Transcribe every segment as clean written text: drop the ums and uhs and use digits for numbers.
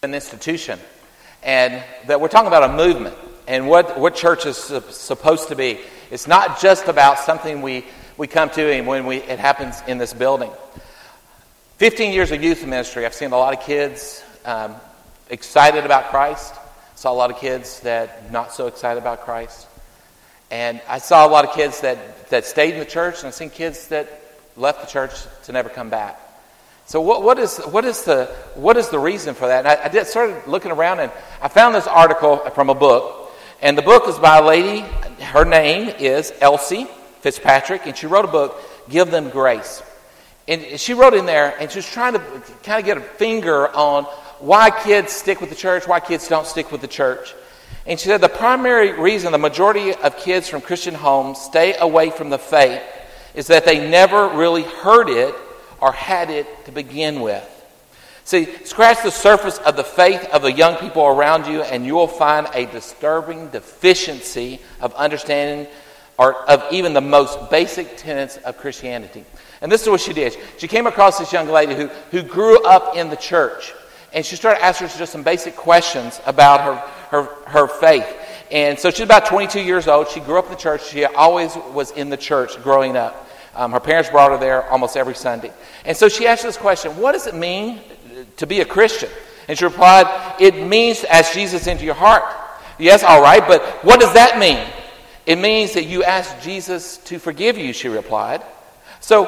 An institution, and that we're talking about a movement and what church is supposed to be. It's not just about something we come to and when it happens in this building. 15 years of youth ministry, I've seen a lot of kids excited about Christ. Saw a lot of kids that not so excited about Christ. And I saw a lot of kids that stayed in the church, and I've seen kids that left the church to never come back. So what is the reason for that? And I started looking around, and I found this article from a book, and the book is by a lady. Her name is Elsie Fitzpatrick, and she wrote a book, Give Them Grace. And she wrote in there, and she was trying to kind of get a finger on why kids stick with the church, why kids don't stick with the church. And she said the primary reason the majority of kids from Christian homes stay away from the faith is that they never really heard it or had it to begin with. See, scratch the surface of the faith of the young people around you, and you will find a disturbing deficiency of understanding or of even the most basic tenets of Christianity. And this is what she did. She came across this young lady who grew up in the church, and she started asking her just some basic questions about her faith. And so she's about 22 years old. She grew up in the church. She always was in the church growing up. Her parents brought her there almost every Sunday. And so she asked this question, what does it mean to be a Christian? And she replied, it means to ask Jesus into your heart. Yes, all right, but what does that mean? It means that you ask Jesus to forgive you, she replied. So,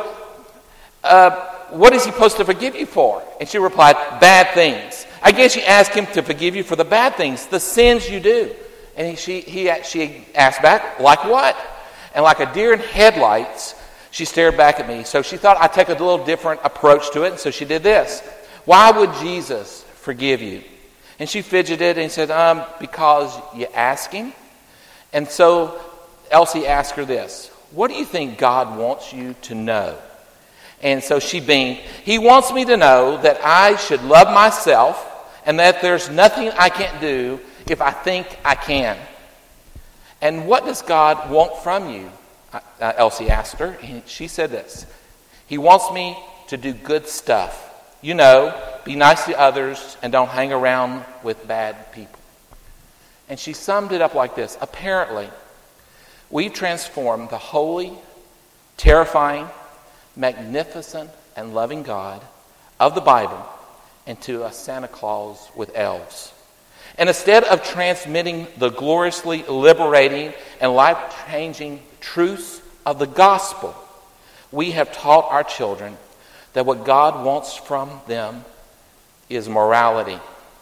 what is he supposed to forgive you for? And she replied, bad things. I guess you ask him to forgive you for the bad things, the sins you do. And she asked back, like what? And like a deer in headlights, she stared back at me. So she thought I'd take a little different approach to it. And so she did this. Why would Jesus forgive you? And she fidgeted and said, because you ask him. And so Elsie asked her this. What do you think God wants you to know? And so she beamed. He wants me to know that I should love myself and that there's nothing I can't do if I think I can. And what does God want from you? Elsie asked her, and she said this. He wants me to do good stuff. You know, be nice to others and don't hang around with bad people. And she summed it up like this. Apparently, we've transformed the holy, terrifying, magnificent, and loving God of the Bible into a Santa Claus with elves. And instead of transmitting the gloriously liberating and life-changing truths of the gospel, we have taught our children that what God wants from them is morality.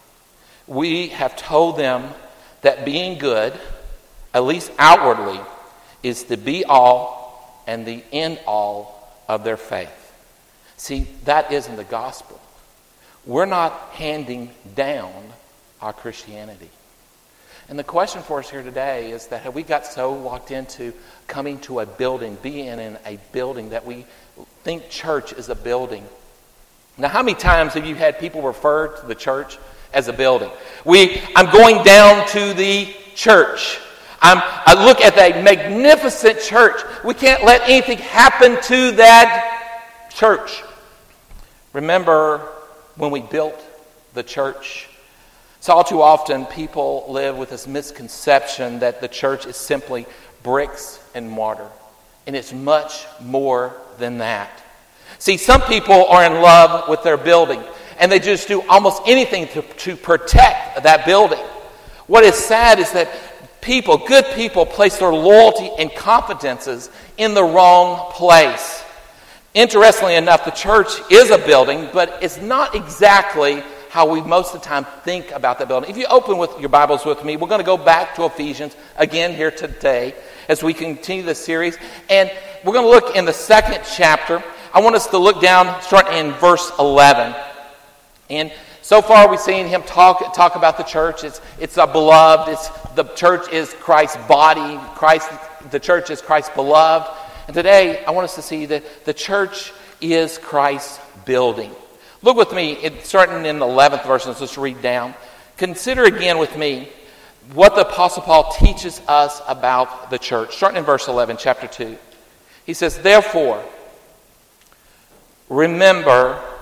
We have told them that being good, at least outwardly, is the be-all and the end-all of their faith. See, that isn't the gospel. We're not handing down our Christianity. And the question for us here today is that have we got so locked into coming to a building, being in a building, that we think church is a building? Now, how many times have you had people refer to the church as a building? I'm going down to the church. I look at that magnificent church. We can't let anything happen to that church. Remember when we built the church? So all too often people live with this misconception that the church is simply bricks and mortar. And it's much more than that. See, some people are in love with their building, and they just do almost anything to protect that building. What is sad is that good people, place their loyalty and confidences in the wrong place. Interestingly enough, the church is a building, but it's not exactly how we most of the time think about that building. If you open with your Bibles with me, we're going to go back to Ephesians again here today as we continue this series. And we're going to look in the second chapter. I want us to look down, starting in verse 11. And so far we've seen him talk about the church. It's a beloved. The church is Christ's body. The church is Christ's beloved. And today I want us to see that the church is Christ's building. Look with me, starting in the 11th verse, let's just read down. Consider again with me what the Apostle Paul teaches us about the church. Starting in verse 11, chapter 2. He says, therefore, remember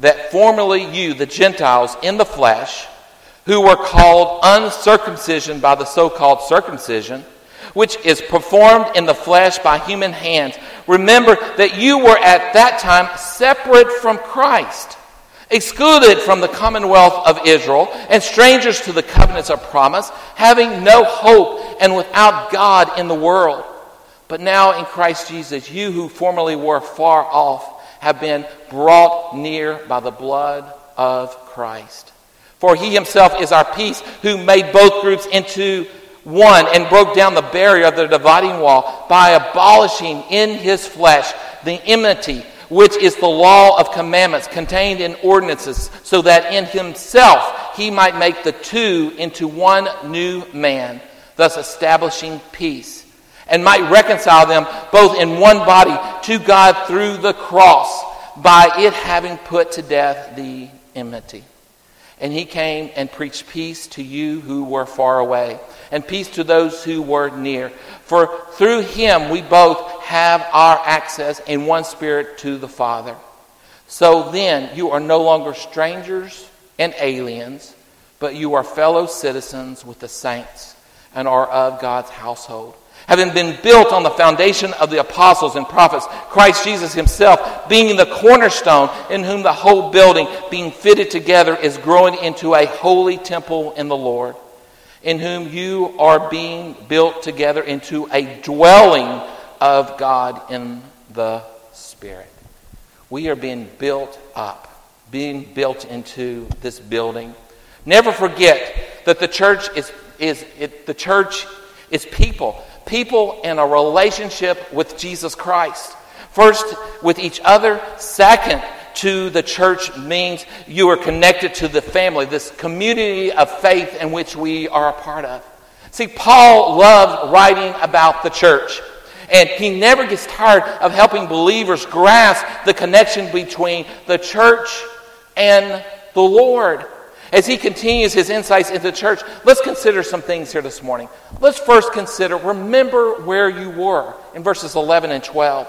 that formerly you, the Gentiles in the flesh, who were called uncircumcision by the so-called circumcision, which is performed in the flesh by human hands, remember that you were at that time separate from Christ, excluded from the commonwealth of Israel, and strangers to the covenants of promise, having no hope and without God in the world. But now in Christ Jesus, you who formerly were far off have been brought near by the blood of Christ. For he himself is our peace, who made both groups into one and broke down the barrier of the dividing wall by abolishing in his flesh the enmity, which is the law of commandments contained in ordinances, so that in himself he might make the two into one new man, thus establishing peace, and might reconcile them both in one body to God through the cross, by it having put to death the enmity. And he came and preached peace to you who were far away, and peace to those who were near. For through him we both have our access in one Spirit to the Father. So then you are no longer strangers and aliens, but you are fellow citizens with the saints and are of God's household, having been built on the foundation of the apostles and prophets, Christ Jesus himself being the cornerstone, in whom the whole building, being fitted together, is growing into a holy temple in the Lord, in whom you are being built together into a dwelling of God in the Spirit. We are being built up, being built into this building. Never forget that the church is people. People in a relationship with Jesus Christ. First, with each other. Second, to the church means you are connected to the family, this community of faith in which we are a part of. See, Paul loves writing about the church, and he never gets tired of helping believers grasp the connection between the church and the Lord. As he continues his insights into the church, let's consider some things here this morning. Let's first consider, remember where you were in verses 11 and 12.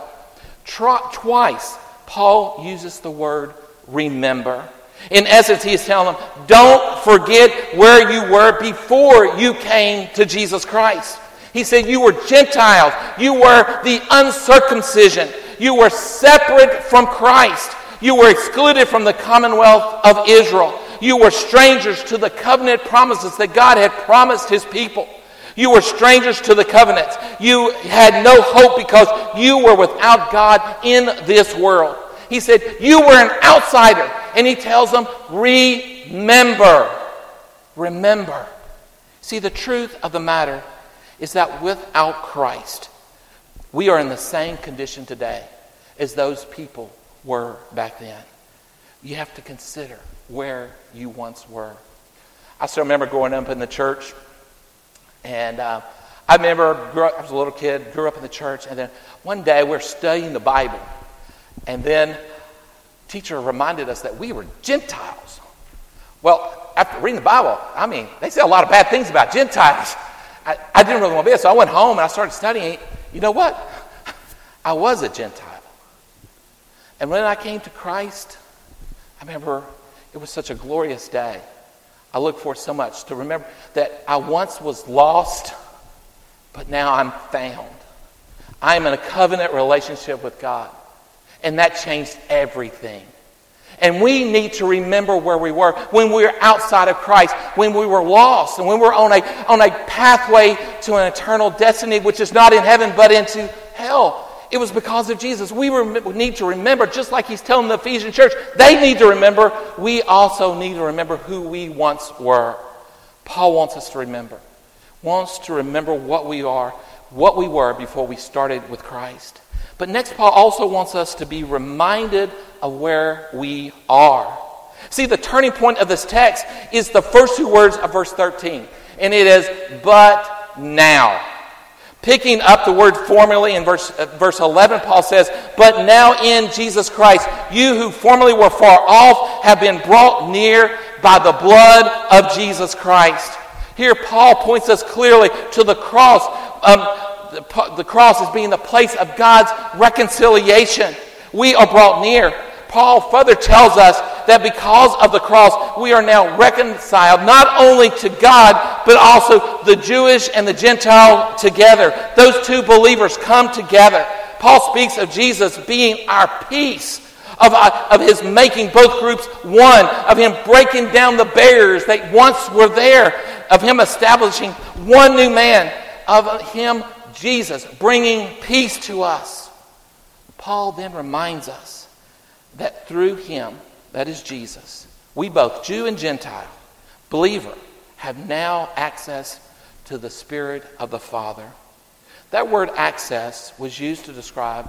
Twice, Paul uses the word remember. In essence, he is telling them, don't forget where you were before you came to Jesus Christ. He said you were Gentiles. You were the uncircumcision. You were separate from Christ. You were excluded from the commonwealth of Israel. You were strangers to the covenant promises that God had promised his people. You were strangers to the covenants. You had no hope because you were without God in this world. He said you were an outsider. And he tells them, remember. Remember. See, the truth of the matter is that without Christ, we are in the same condition today as those people were back then. You have to consider where you once were. I still remember growing up in the church, and I was a little kid, grew up in the church, and then one day we were studying the Bible, and then teacher reminded us that we were Gentiles. Well, after reading the Bible, they say a lot of bad things about Gentiles. I didn't really want to be it, so I went home and I started studying. You know what? I was a Gentile. And when I came to Christ, I remember it was such a glorious day. I look forward so much to remember that I once was lost, but now I'm found. I am in a covenant relationship with God. And that changed everything. And we need to remember where we were when we were outside of Christ, when we were lost, and when we were on a pathway to an eternal destiny, which is not in heaven but into hell. It was because of Jesus. We need to remember, just like he's telling the Ephesian church, they need to remember. We also need to remember who we once were. Paul wants us to remember. Wants to remember what we were before we started with Christ. But next, Paul also wants us to be reminded of where we are. See, the turning point of this text is the first two words of verse 13. And it is, but now. Picking up the word formerly in verse 11, Paul says, but now in Jesus Christ, you who formerly were far off have been brought near by the blood of Jesus Christ. Here, Paul points us clearly to the cross. The cross as being the place of God's reconciliation. We are brought near. Paul further tells us that because of the cross, we are now reconciled not only to God, but also the Jewish and the Gentile together. Those two believers come together. Paul speaks of Jesus being our peace, of his making both groups one, of him breaking down the barriers that once were there, of him establishing one new man, of him, Jesus, bringing peace to us. Paul then reminds us that through him, that is Jesus, we both, Jew and Gentile, believer, have now access to the Spirit of the Father. That word access was used to describe,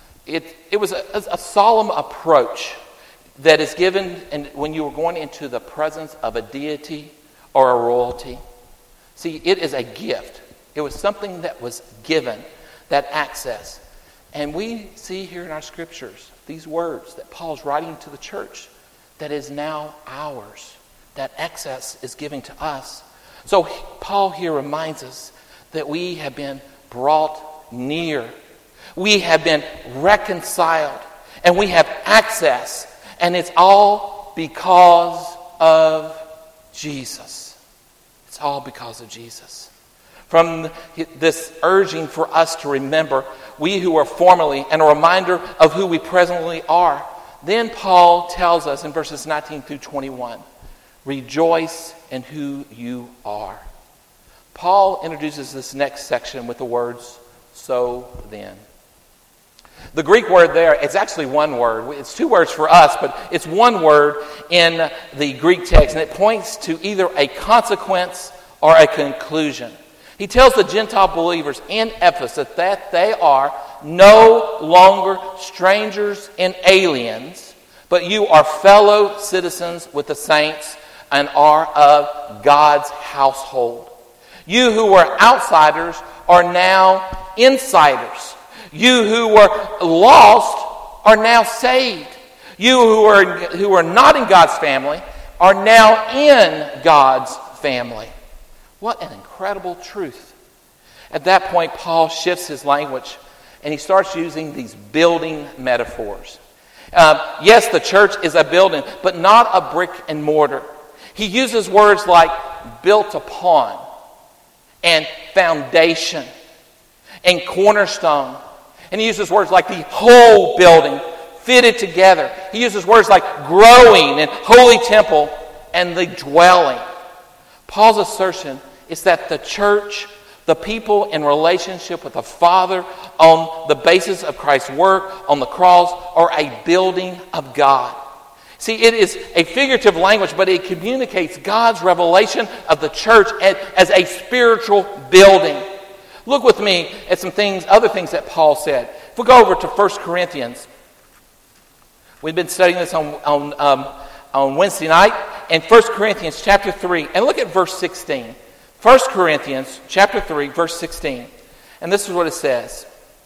it was a solemn approach that is given when you were going into the presence of a deity or a royalty. See, it is a gift. It was something that was given, that access. And we see here in our scriptures these words that Paul's writing to the church that is now ours. That access is given to us. So Paul here reminds us that we have been brought near. We have been reconciled. And we have access. And it's all because of Jesus. It's all because of Jesus. From this urging for us to remember, we who were formerly, and a reminder of who we presently are. Then Paul tells us in verses 19 through 21, rejoice in who you are. Paul introduces this next section with the words, so then. The Greek word there, it's actually one word. It's two words for us, but it's one word in the Greek text, and it points to either a consequence or a conclusion. He tells the Gentile believers in Ephesus that they are no longer strangers and aliens, but you are fellow citizens with the saints and are of God's household. You who were outsiders are now insiders. You who were lost are now saved. You who are not in God's family are now in God's family. What an incredible truth. At that point, Paul shifts his language and he starts using these building metaphors. Yes, the church is a building, but not a brick and mortar. He uses words like built upon and foundation and cornerstone. And he uses words like the whole building fitted together. He uses words like growing and holy temple and the dwelling. Paul's assertion is that the church, the people in relationship with the Father on the basis of Christ's work on the cross, are a building of God. See, it is a figurative language, but it communicates God's revelation of the church as a spiritual building. Look with me at some things, other things that Paul said. If we go over to 1 Corinthians, we've been studying this on Wednesday night, in 1 Corinthians chapter 3, and look at verse 16. 1 Corinthians chapter 3, verse 16. And this is what it says.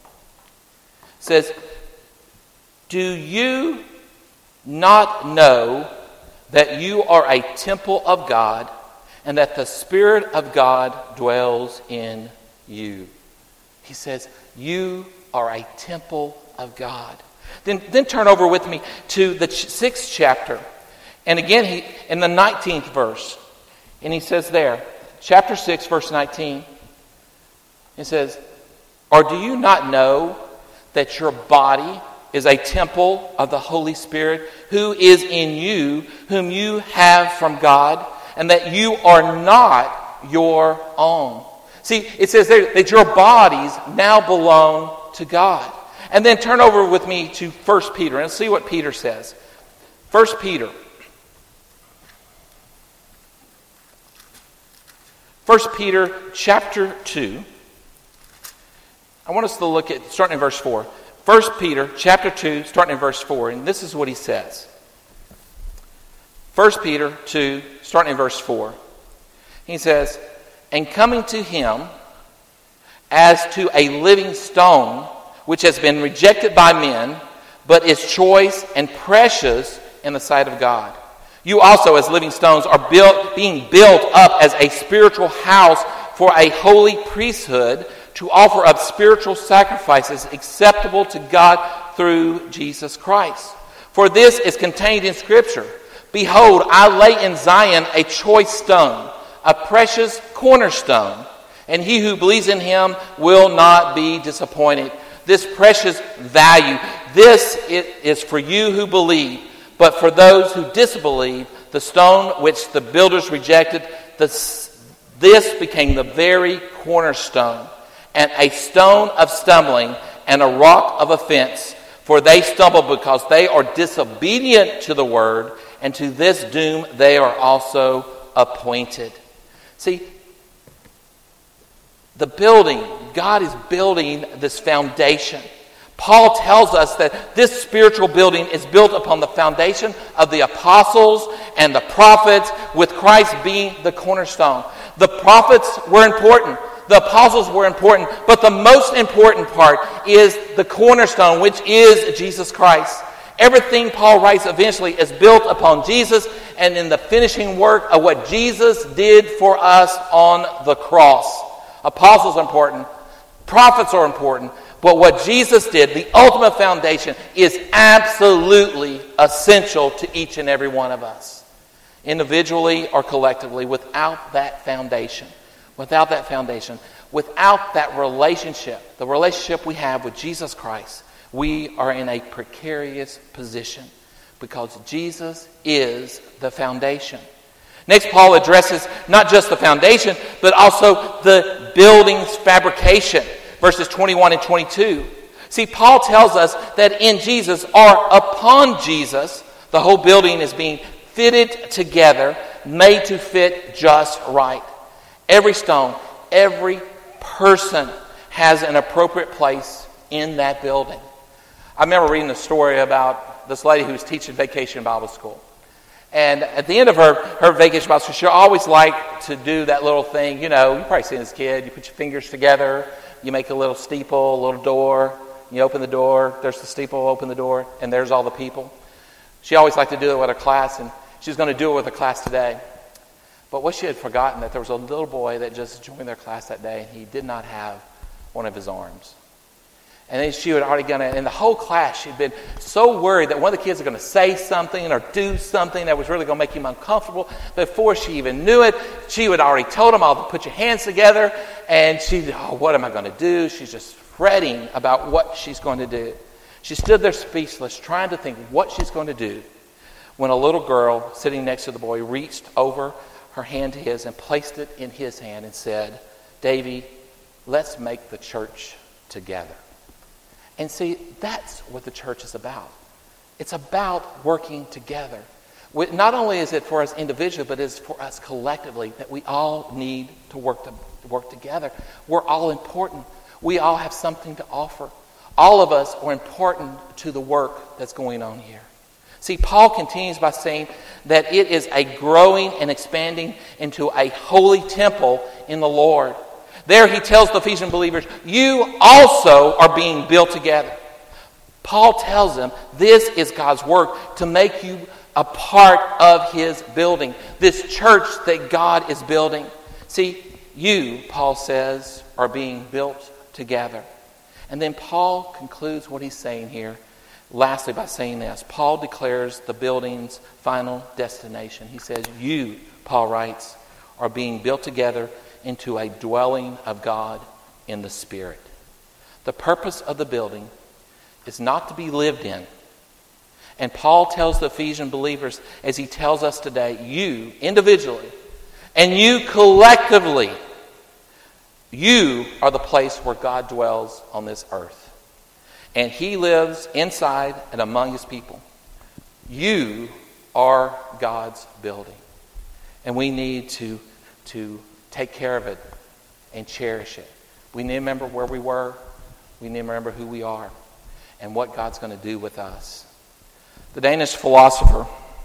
It says, do you not know that you are a temple of God and that the Spirit of God dwells in you? He says, you are a temple of God. Then turn over with me to the 6th chapter. And again, he in the 19th verse. And he says there, chapter 6, verse 19, it says, or do you not know that your body is a temple of the Holy Spirit who is in you, whom you have from God, and that you are not your own? See, it says there that your bodies now belong to God. And then turn over with me to 1 Peter and see what Peter says. 1 Peter. 1 Peter chapter 2. I want us to look at, starting in verse 4. 1 Peter chapter 2, starting in verse 4. And this is what he says. 1 Peter 2, starting in verse 4. He says, and coming to him as to a living stone, which has been rejected by men, but is choice and precious in the sight of God. You also, as living stones, are being built up as a spiritual house for a holy priesthood to offer up spiritual sacrifices acceptable to God through Jesus Christ. For this is contained in Scripture. Behold, I lay in Zion a choice stone, a precious cornerstone, and he who believes in him will not be disappointed. This precious value, this is for you who believe, but for those who disbelieve, the stone which the builders rejected, this became the very cornerstone, and a stone of stumbling and a rock of offense. For they stumble because they are disobedient to the word, and to this doom they are also appointed. See, the building, God is building this foundation. Paul tells us that this spiritual building is built upon the foundation of the apostles and the prophets, with Christ being the cornerstone. The prophets were important. The apostles were important. But the most important part is the cornerstone, which is Jesus Christ. Everything Paul writes eventually is built upon Jesus and in the finishing work of what Jesus did for us on the cross. Apostles are important. Prophets are important. But what Jesus did, the ultimate foundation, is absolutely essential to each and every one of us, individually or collectively. Without that foundation, without that relationship, the relationship we have with Jesus Christ, we are in a precarious position because Jesus is the foundation. Next, Paul addresses not just the foundation, but also the building's fabrication. Verses 21 and 22. See, Paul tells us that in Jesus, or upon Jesus, the whole building is being fitted together, made to fit just right. Every stone, every person has an appropriate place in that building. I remember reading a story about this lady who was teaching vacation Bible school. And at the end of her vacation Bible school, she always liked to do that little thing. You know, you've probably seen this kid. You put your fingers together. You make a little steeple, a little door. You open the door. There's the steeple, open the door, and there's all the people. She always liked to do it with her class, and she was going to do it with her class today. But what she had forgotten, that there was a little boy that just joined their class that day, and he did not have one of his arms. And then she had already gone in the whole class, she'd been so worried that one of the kids was going to say something or do something that was really going to make him uncomfortable. Before she even knew it, she had already told him, "I'll put your hands together." And what am I going to do? She's just fretting about what she's going to do. She stood there speechless, trying to think what she's going to do, when a little girl sitting next to the boy reached over her hand to his and placed it in his hand and said, "Davy, let's make the church together." And see, that's what the church is about. It's about working together. Not only is it for us individually, but it's for us collectively, that we all need to work together. We're all important. We all have something to offer. All of us are important to the work that's going on here. See, Paul continues by saying that it is a growing and expanding into a holy temple in the Lord. There he tells the Ephesian believers, you also are being built together. Paul tells them this is God's work to make you a part of his building, this church that God is building. See, you, Paul says, are being built together. And then Paul concludes what he's saying here, lastly, by saying this. Paul declares the building's final destination. He says, you, Paul writes, are being built together into a dwelling of God in the Spirit. The purpose of the building is not to be lived in. And Paul tells the Ephesian believers, as he tells us today, you individually and you collectively, you are the place where God dwells on this earth. And he lives inside and among his people. You are God's building. And we need to take care of it and cherish it. We need to remember where we were. We need to remember who we are and what God's going to do with us. The Danish philosopher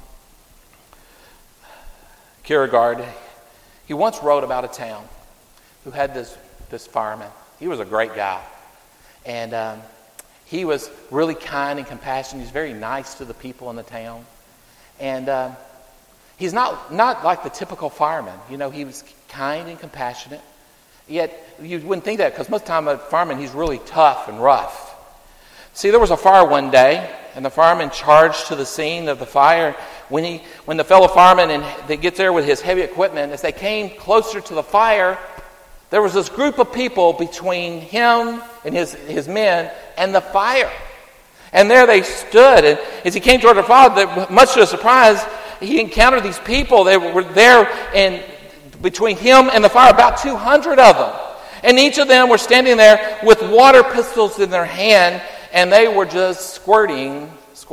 Kierkegaard, he once wrote about a town who had this fireman. He was a great guy. And he was really kind and compassionate. He was very nice to the people in the town. And he's not like the typical fireman. You know, he was kind and compassionate. Yet, you wouldn't think that because most of the time a fireman, he's really tough and rough. See, there was a fire one day, and the fireman charged to the scene of the fire. When the fellow fireman and they get there with his heavy equipment, as they came closer to the fire, there was this group of people between him and his men and the fire. And there they stood, and as he came toward the fire, much to his surprise, he encountered these people. They were there, and between him and the fire, about 200 of them. And each of them were standing there with water pistols in their hand, and they were just squirting,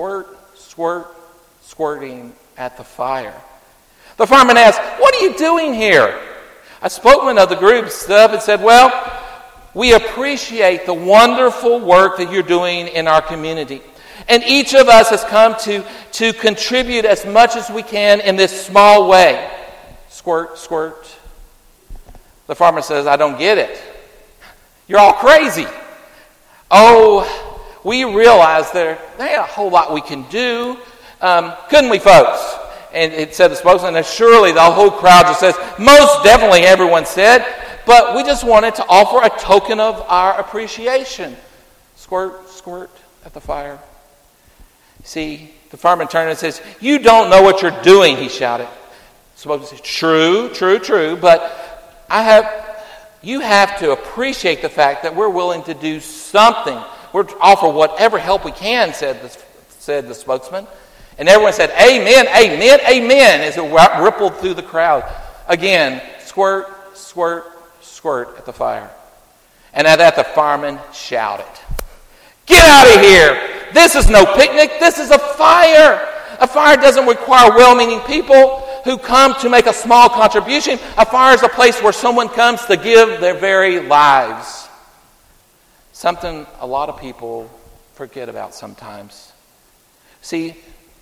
squirting at the fire. The fireman asked, "What are you doing here?" A spokesman of the group stood up and said, "Well, we appreciate the wonderful work that you're doing in our community. And each of us has come to contribute as much as we can in this small way." Squirt, squirt. The farmer says, "I don't get it. You're all crazy." "Oh, we realize there ain't a whole lot we can do. Couldn't we, folks?" And it said the spokesman, and surely the whole crowd just says, "Most definitely," everyone said. "But we just wanted to offer a token of our appreciation." Squirt, squirt at the fire. See, the fireman turned and says, "You don't know what you're doing," he shouted. The spokesman says, True, but you have to appreciate the fact that we're willing to do something. We're to offer whatever help we can," said the spokesman. And everyone said, "Amen, amen, amen," as it rippled through the crowd. Again, squirt, squirt, squirt at the fire. And at that, the fireman shouted, "Get out of here! This is no picnic. This is a fire. A fire doesn't require well-meaning people who come to make a small contribution. A fire is a place where someone comes to give their very lives." Something a lot of people forget about sometimes. See,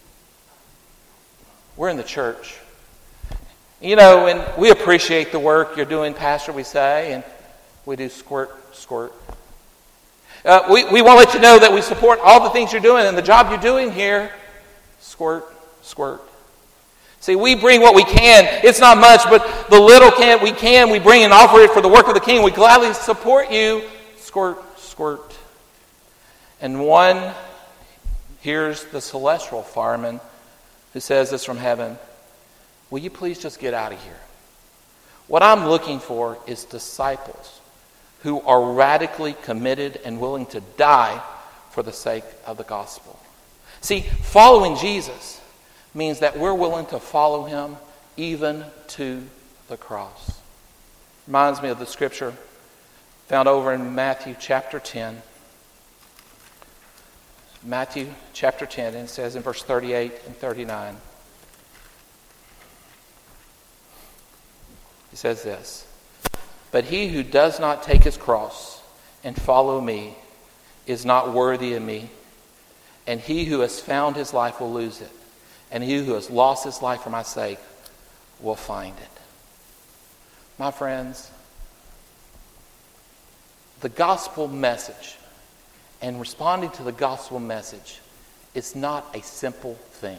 we're in the church. You know, and we appreciate the work you're doing, Pastor, we say, and we do squirt, squirt. We want to let you know that we support all the things you're doing and the job you're doing here. Squirt, squirt. See, we bring what we can. It's not much, but the little we bring and offer it for the work of the King. We gladly support you. Squirt, squirt. And one hears the celestial fireman who says this from heaven, "Will you please just get out of here? What I'm looking for is disciples who are radically committed and willing to die for the sake of the gospel." See, following Jesus means that we're willing to follow him even to the cross. Reminds me of the scripture found over in Matthew chapter 10. Matthew chapter 10, and it says in verse 38 and 39. He says this, "But he who does not take his cross and follow me is not worthy of me. And he who has found his life will lose it. And he who has lost his life for my sake will find it." My friends, the gospel message and responding to the gospel message is not a simple thing.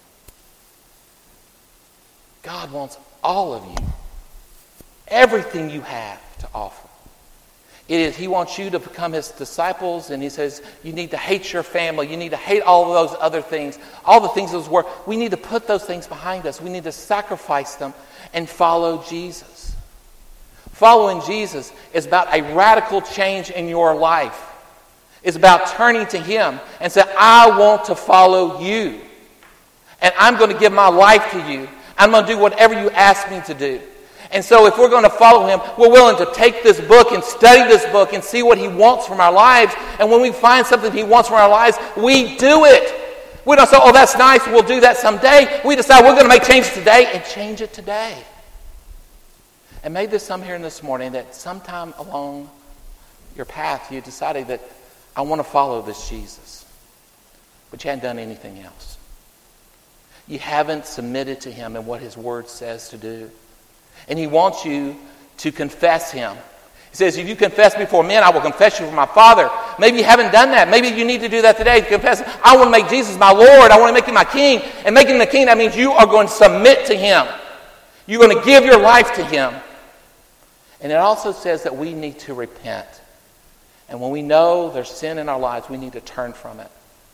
God wants all of you, everything you have to offer. He wants you to become his disciples, and he says you need to hate your family. You need to hate all of those other things, all the things of this world. We need to put those things behind us. We need to sacrifice them and follow Jesus. Following Jesus is about a radical change in your life. It's about turning to him and saying, "I want to follow you. And I'm going to give my life to you. I'm going to do whatever you ask me to do." And so if we're going to follow him, we're willing to take this book and study this book and see what he wants from our lives. And when we find something he wants from our lives, we do it. We don't say, "Oh, that's nice, we'll do that someday." We decide we're going to make changes today and change it today. And maybe there's some here this morning that sometime along your path you decided that I want to follow this Jesus. But you hadn't done anything else. You haven't submitted to him and what his word says to do. And he wants you to confess him. He says, "If you confess before men, I will confess you for my Father." Maybe you haven't done that. Maybe you need to do that today. Confess, "I want to make Jesus my Lord. I want to make him my King." And making him the King, that means you are going to submit to him. You're going to give your life to him. And it also says that we need to repent. And when we know there's sin in our lives, we need to turn from it.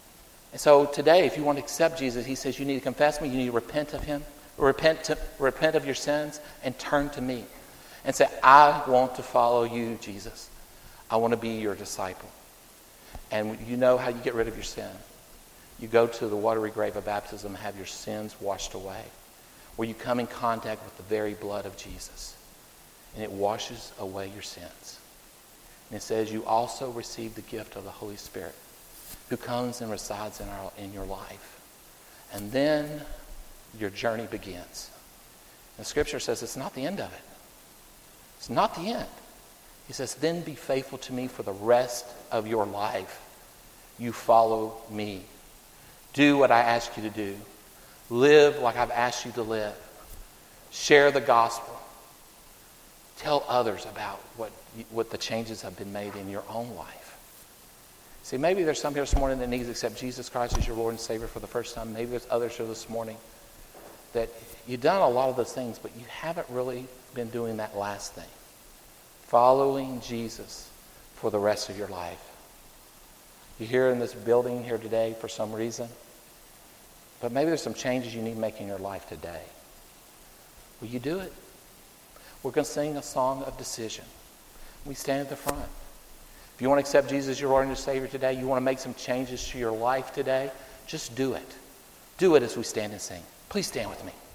And so today, if you want to accept Jesus, he says you need to confess me, you need to repent of him, repent of your sins, and turn to me. And say, I want to follow you, Jesus. I want to be your disciple. And you know how you get rid of your sin. You go to the watery grave of baptism and have your sins washed away, where you come in contact with the very blood of Jesus. And it washes away your sins. And it says you also receive the gift of the Holy Spirit, who comes and resides in your life. And then your journey begins. And the Scripture says it's not the end of it. It's not the end. He says, then be faithful to me for the rest of your life. You follow me. Do what I ask you to do. Live like I've asked you to live. Share the gospel. Tell others about what the changes have been made in your own life. See, maybe there's some here this morning that needs to accept Jesus Christ as your Lord and Savior for the first time. Maybe there's others here this morning that you've done a lot of those things, but you haven't really been doing that last thing. Following Jesus for the rest of your life. You're here in this building here today for some reason, but maybe there's some changes you need to make in your life today. Will you do it? We're going to sing a song of decision. We stand at the front. If you want to accept Jesus as your Lord and your Savior today, you want to make some changes to your life today, just do it. Do it as we stand and sing. Please stand with me.